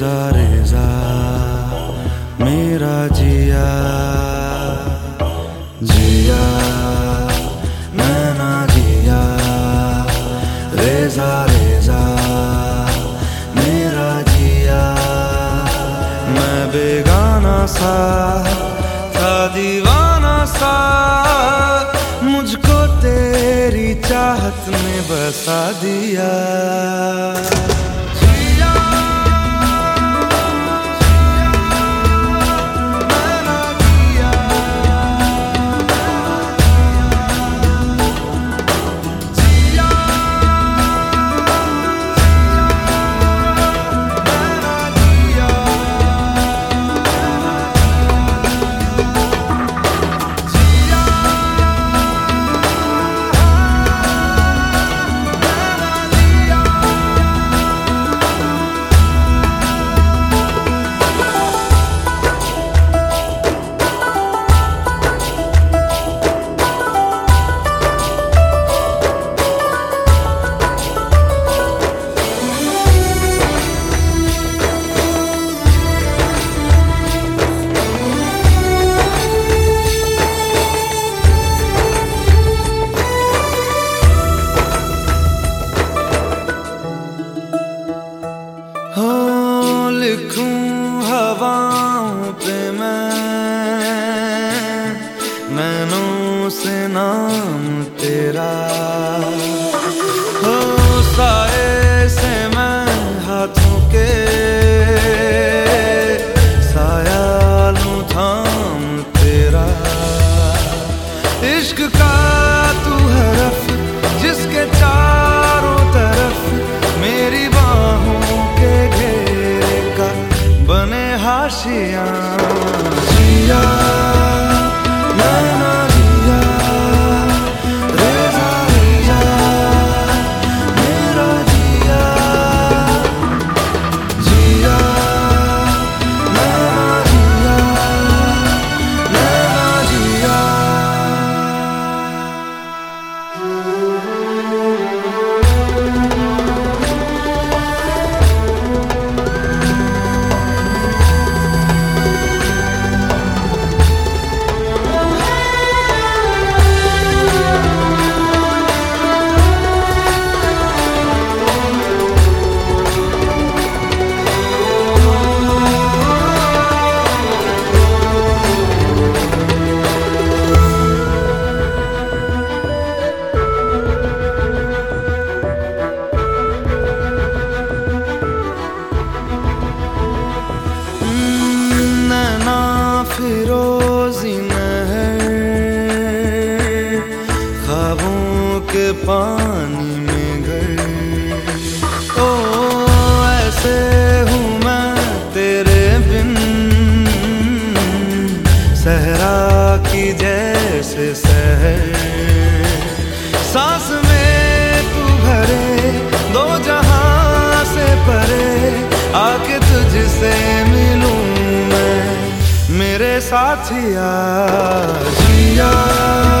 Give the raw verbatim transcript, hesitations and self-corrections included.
रेजा रेजा मेरा जिया जिया नैना जिया रेजा रेजा मेरा जिया। मैं बेगाना सा था दीवाना सा, मुझको तेरी चाहत ने बसा दिया। लिखूं हवाओं पे मैं नैनों से नाम तेरा, हो साए से मैं हाथों के साया लूं थाम तेरा। इश्क का तू हरफ जिसके चारों तरफ मेरी बाहों के घेरे का बने हाशिया। जिया नैना जिया रेजा रेजा मेरा जिया जिया नैना जिया नैना जिया। फिरोजी महर ख्वाबों के पानी में घर, ओ ऐसे हूँ मैं तेरे बिन सहरा की जैसे सहर। सांस में तू भरे दो जहां से परे, आके तुझसे मिलूं मैं मेरे साथिया। जिया